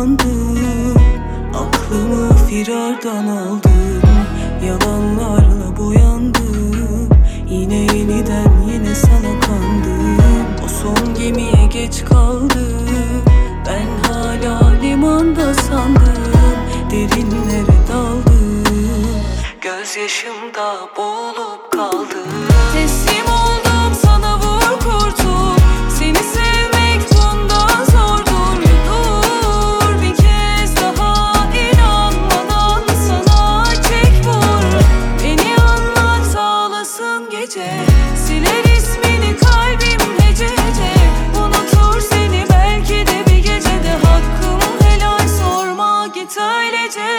uyandım. Aklımı firardan aldın, yalanlarla boyandım. Yine yeniden yine sana kandım. O son gemiye geç kaldım. Ben hala limanda sandım, derinlere daldım. Gözyaşımda boğulup kaldım. Teslim oldum sana, vur kurtul. Seni sevmek bundan zordur. Dur bir kez daha inanmadan sana çek vur. Beni anlat ağlasın gece, siler ismini kalbim hece hece. Unutur seni belki de bir gecede, hakkım helal sorma git öylece.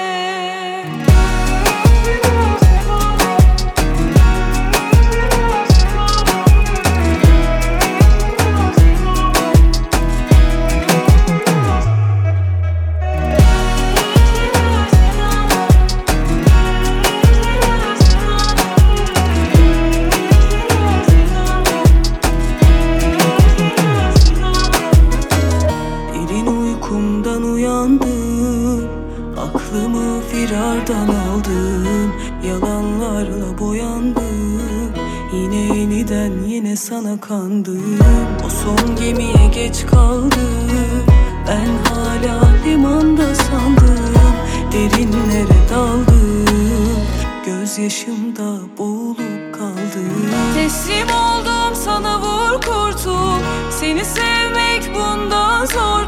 Uykumdan uyandım, aklımı firardan aldım. Yalanlarla boyandım, yine yeniden yine sana kandım. O son gemiye geç kaldım, ben hala limanda sandım. Derinlere daldım, gözyaşımda boğulup kaldım. Teslim oldum sana, vur kurtul. Seni sevmek bundan zor.